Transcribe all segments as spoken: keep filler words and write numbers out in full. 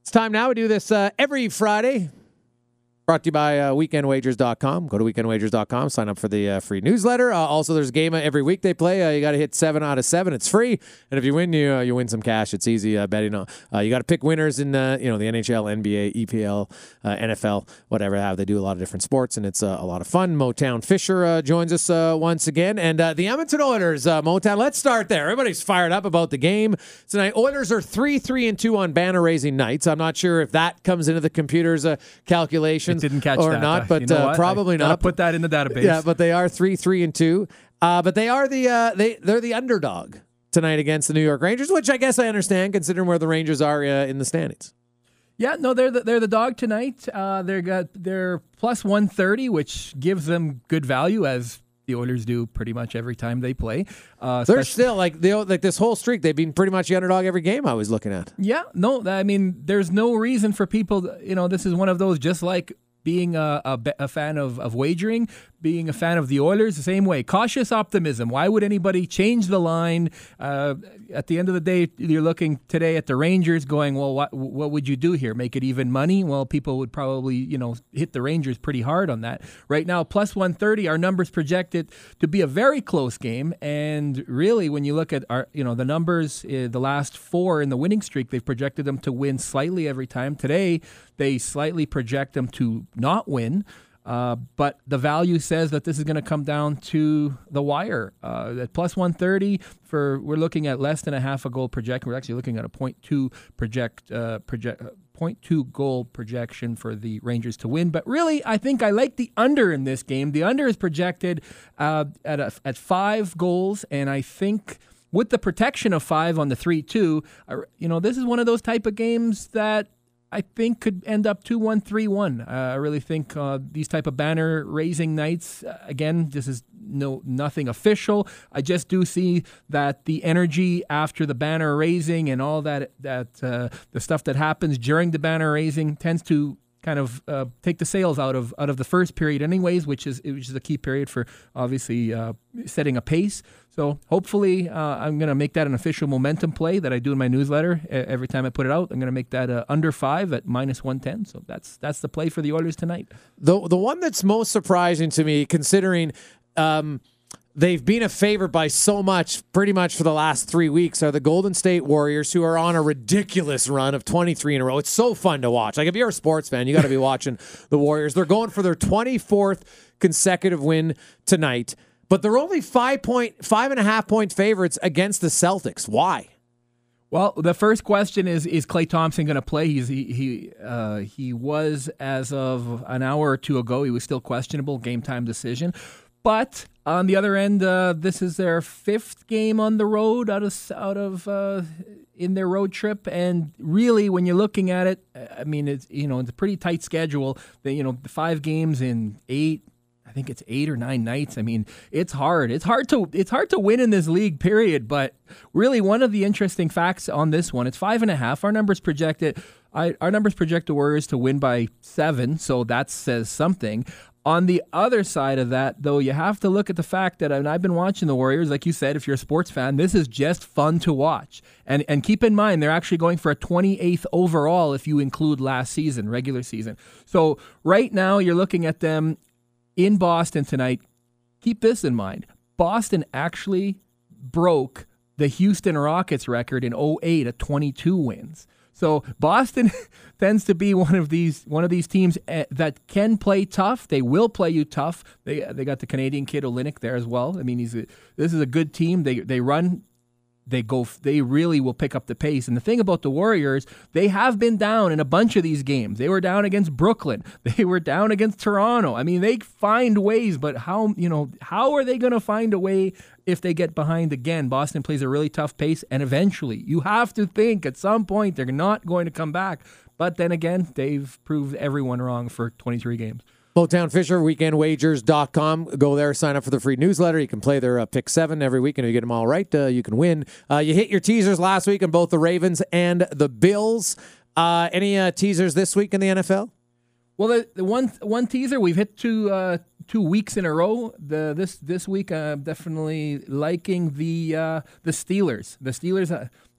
It's time now. We do this uh, every Friday. Brought to you by uh, weekend wagers dot com. Go to weekend wagers dot com. Sign up for the uh, free newsletter. Uh, also, there's a game every week they play. Uh, you got to hit seven out of seven. It's free. And if you win, you uh, you win some cash. It's easy uh, betting. Uh, you got to pick winners in uh, you know the N H L, N B A, E P L, uh, N F L, whatever they have. They do a lot of different sports, and it's uh, a lot of fun. Motown Fisher uh, joins us uh, once again. And uh, the Edmonton Oilers, uh, Motown, let's start there. Everybody's fired up about the game tonight. Oilers are three, three, and two on banner-raising nights. I'm not sure if that comes into the computer's uh, calculations it didn't catch or that. not. But you know uh, probably I not. Put that in the database. Yeah, but they are three, three, and two. Uh, but they are the uh, they they're the underdog tonight against the New York Rangers, which I guess I understand considering where the Rangers are uh, in the standings. Yeah, no, they're the, they're the dog tonight. Uh, they're got they're plus one thirty, which gives them good value as the Oilers do pretty much every time they play. Uh, They're still like they like this whole streak. They've been pretty much the underdog every game I was looking at. Yeah, no, I mean, there's no reason for people. To, you know, this is one of those just like. Being a, a, a fan of, of wagering, being a fan of the Oilers, the same way. Cautious optimism. Why would anybody change the line? Uh, at the end of the day, you're looking today at the Rangers going, well, what what would you do here? Make it even money? Well, people would probably, you know, hit the Rangers pretty hard on that. Right now, plus one thirty, our numbers projected to be a very close game. And really, when you look at our, you know, the numbers, uh, the last four in the winning streak, they've projected them to win slightly every time. Today, they slightly project them to not win, uh, but the value says that this is going to come down to the wire. Uh, at plus one thirty, for we're looking at less than a half a goal projection. We're actually looking at a point two project uh, project. Uh, point two goal projection for the Rangers to win. But really, I think I like the under in this game. The under is projected uh, at a, at five goals, and I think with the protection of five on the three two, uh, you know, this is one of those type of games that I think could end up two one, three one. Uh, I really think uh, these type of banner-raising nights, uh, again, this is no nothing official. I just do see that the energy after the banner raising and all that, that uh, the stuff that happens during the banner raising tends to kind of uh, take the sails out of out of the first period anyways, which is which is a key period for obviously uh, setting a pace. So hopefully uh, I'm going to make that an official momentum play that I do in my newsletter every time I put it out. I'm going to make that uh, under five at minus one ten. So that's that's the play for the Oilers tonight. The, the one that's most surprising to me, considering um, they've been a favorite by so much pretty much for the last three weeks, are the Golden State Warriors, who are on a ridiculous run of twenty-three in a row. It's so fun to watch. Like, if you're a sports fan, you got to be watching the Warriors. They're going for their twenty-fourth consecutive win tonight, but they're only five point five and a half point favorites against the Celtics. Why? Well, the first question is: Is Klay Thompson going to play? He's he he uh, he was, as of an hour or two ago, he was still questionable. Game time decision. But on the other end, uh, this is their fifth game on the road out of out of uh, in their road trip, and really, when you're looking at it, I mean, it's you know it's a pretty tight schedule. The, you know, the five games in eight. I think it's eight or nine nights. I mean, it's hard. It's hard to it's hard to win in this league, period. But really, one of the interesting facts on this one, it's five and a half. Our numbers projected, I, our numbers project the Warriors to win by seven, so that says something. On the other side of that, though, you have to look at the fact that, and I've been watching the Warriors, like you said, if you're a sports fan, this is just fun to watch. And and keep in mind, they're actually going for a twenty-eighth overall if you include last season, regular season. So right now, you're looking at them in Boston tonight. Keep this in mind. Boston actually broke the Houston Rockets record in oh eight at twenty-two wins. So Boston tends to be one of these one of these teams that can play tough. They will play you tough. They they got the Canadian kid Olynyk there as well. I mean, he's a, this is a good team. They they run. They go. They really will pick up the pace. And the thing about the Warriors, they have been down in a bunch of these games. They were down against Brooklyn. They were down against Toronto. I mean, they find ways, but how you know how are they going to find a way if they get behind again? Boston plays a really tough pace, and eventually, you have to think at some point they're not going to come back. But then again, they've proved everyone wrong for twenty-three games. Motown Fisher, weekend wagers dot com. Go there, sign up for the free newsletter. You can play their uh, pick seven every week, and if you get them all right, uh, you can win. Uh, you hit your teasers last week on both the Ravens and the Bills. Uh, any uh, teasers this week in the N F L? Well, the, the one one teaser, we've hit two uh, two weeks in a row. The this this week, I'm definitely liking the uh, the Steelers. The Steelers. Uh,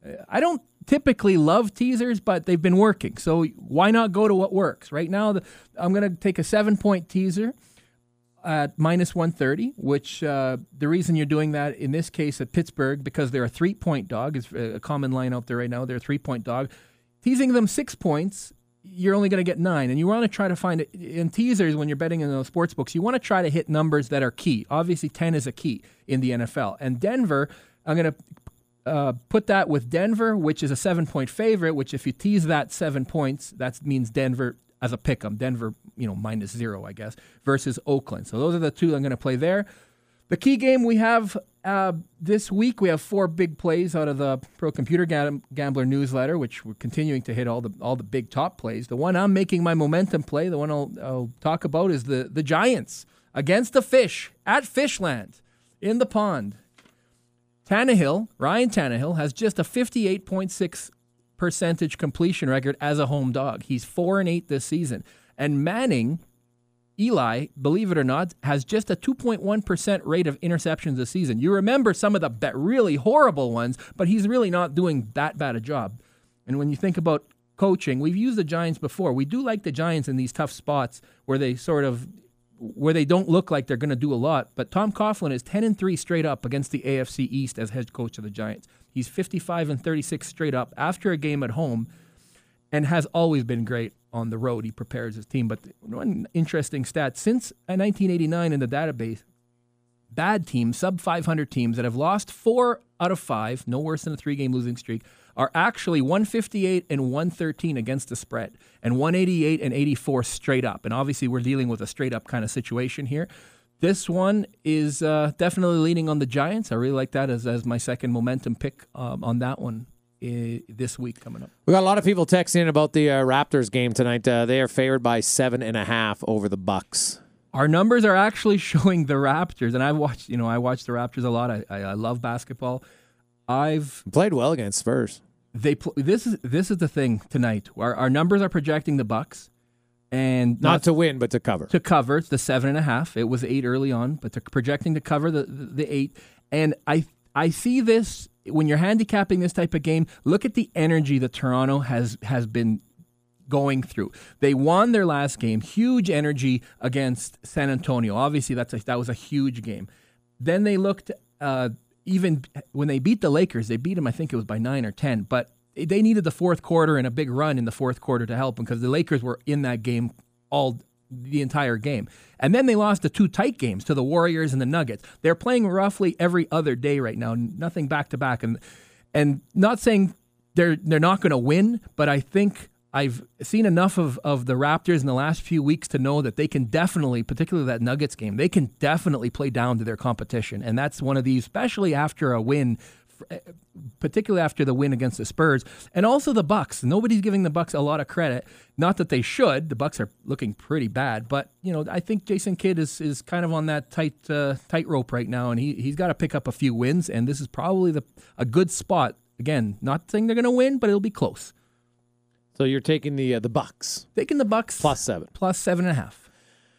I don't typically love teasers, but they've been working. So why not go to what works? Right now, the, I'm going to take a seven-point teaser at minus one thirty, which uh, the reason you're doing that in this case at Pittsburgh, because they're a three-point dog, is a common line out there right now. They're a three-point dog. Teasing them six points, you're only going to get nine. And you want to try to find it in teasers when you're betting in those sports books. You want to try to hit numbers that are key. Obviously, ten is a key in the N F L. And Denver, I'm going to uh, put that with Denver, which is a seven-point favorite, which if you tease that seven points, that means Denver as a pick'em. Denver, you know, minus zero, I guess, versus Oakland. So those are the two I'm going to play there. The key game we have uh, this week, we have four big plays out of the Pro Computer Gam- Gambler newsletter, which we're continuing to hit all the all the big top plays. The one I'm making my momentum play, the one I'll, I'll talk about is the, the Giants against the Fish at Fishland in the pond. Tannehill, Ryan Tannehill, has just a fifty-eight point six percentage completion record as a home dog. He's four and eight this season. And Manning, Eli, believe it or not, has just a two point one percent rate of interceptions this season. You remember some of the be- really horrible ones, but he's really not doing that bad a job. And when you think about coaching, we've used the Giants before. We do like the Giants in these tough spots where they sort of where they don't look like they're going to do a lot. But Tom Coughlin is ten and three straight up against the A F C East as head coach of the Giants. He's fifty-five and thirty-six straight up after a game at home, and has always been great on the road. He prepares his team. But one interesting stat, since nineteen eighty-nine in the database, bad teams, sub five hundred teams that have lost four out of five, no worse than a three-game losing streak, are actually one fifty-eight and one thirteen against the spread, and one eighty-eight and eighty-four straight up. And obviously we're dealing with a straight-up kind of situation here. This one is uh, definitely leaning on the Giants. I really like that as, as my second momentum pick um, on that one I- this week coming up. We got a lot of people texting in about the uh, Raptors game tonight. Uh, they are favored by seven and a half over the Bucks. Our numbers are actually showing the Raptors, and I've watched. You know, I watch the Raptors a lot. I, I, I love basketball. I've played well against Spurs. They pl- this is this is the thing tonight. Our, our numbers are projecting the Bucks, and not, not to win, but to cover. To cover the seven and a half. It was eight early on, but they're projecting to cover the, the, the eight. And I I see this when you're handicapping this type of game. Look at the energy that Toronto has has been going through. They won their last game, huge energy against San Antonio. Obviously, that's a, that was a huge game. Then they looked. Uh, Even when they beat the Lakers, they beat them, I think it was by nine or ten, but they needed the fourth quarter and a big run in the fourth quarter to help them because the Lakers were in that game all the entire game. And then they lost the two tight games to the Warriors and the Nuggets. They're playing roughly every other day right now, nothing back-to-back. And and not saying they're they're not going to win, but I think I've seen enough of, of the Raptors in the last few weeks to know that they can definitely, particularly that Nuggets game, they can definitely play down to their competition. And that's one of these, especially after a win, particularly after the win against the Spurs. And also the Bucks. Nobody's giving the Bucks a lot of credit. Not that they should. The Bucks are looking pretty bad. But, you know, I think Jason Kidd is is kind of on that tight uh, tightrope right now. And he, he's got to pick up a few wins. And this is probably the a good spot. Again, not saying they're going to win, but it'll be close. So you're taking the uh, the Bucks. Taking the Bucks. Plus seven. Plus seven and a half.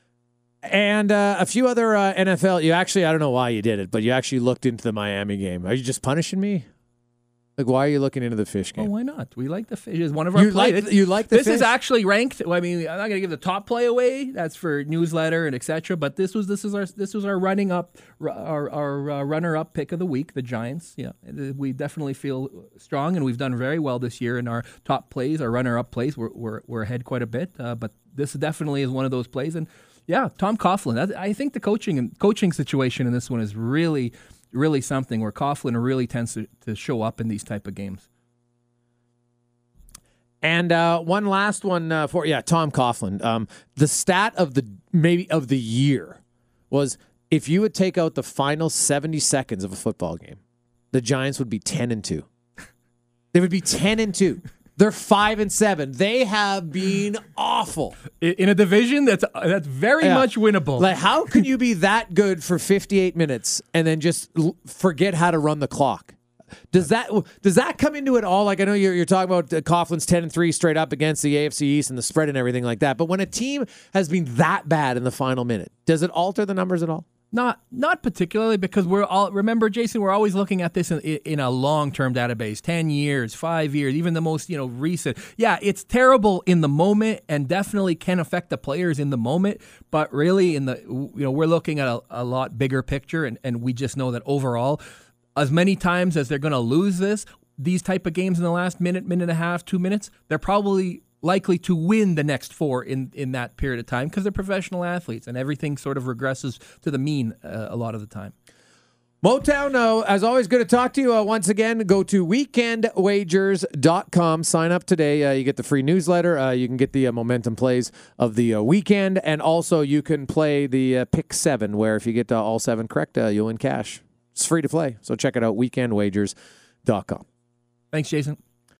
And uh, a few other uh, N F L. You actually, I don't know why you did it, but you actually looked into the Miami game. Are you just punishing me? Like, why are you looking into the Fish game? Oh, why not? We like the Fish. It's one of our you plays. Like, you like the this Fish? This is actually ranked. I mean, I'm not going to give the top play away. That's for newsletter and et cetera. But this was this is our this was our running up our our uh, runner up pick of the week, the Giants. Yeah, we definitely feel strong, and we've done very well this year in our top plays, our runner up plays. We're we're, we're ahead quite a bit, uh, but this definitely is one of those plays. And yeah, Tom Coughlin. I think the coaching and coaching situation in this one is really really something where Coughlin really tends to, to show up in these type of games. And uh, one last one uh, for yeah, Tom Coughlin. Um, the stat of the maybe of the year was if you would take out the final seventy seconds of a football game, the Giants would be ten and two. They would be ten and two. They're five and seven. They have been awful in a division that's that's very yeah. much winnable. Like, how can you be that good for fifty-eight minutes and then just l- forget how to run the clock? Does that does that come into it all? Like, I know you're you're talking about uh, Coughlin's ten and three straight up against the A F C East and the spread and everything like that. But when a team has been that bad in the final minute, does it alter the numbers at all? Not not particularly, because we're all, remember, Jason, we're always looking at this in, in a long-term database, ten years, five years, even the most, you know, recent. Yeah, it's terrible in the moment and definitely can affect the players in the moment, but really in the, you know, we're looking at a, a lot bigger picture, and, and we just know that overall, as many times as they're going to lose this, these type of games in the last minute, minute and a half, two minutes, they're probably likely to win the next four in, in that period of time, because they're professional athletes and everything sort of regresses to the mean uh, a lot of the time. Motown, uh, as always, good to talk to you. Uh, once again, go to weekend wagers dot com. Sign up today. Uh, you get the free newsletter. Uh, you can get the uh, momentum plays of the uh, weekend, and also you can play the uh, pick seven, where if you get uh, all seven correct, uh, you'll win cash. It's free to play, so check it out, weekend wagers dot com. Thanks, Jason.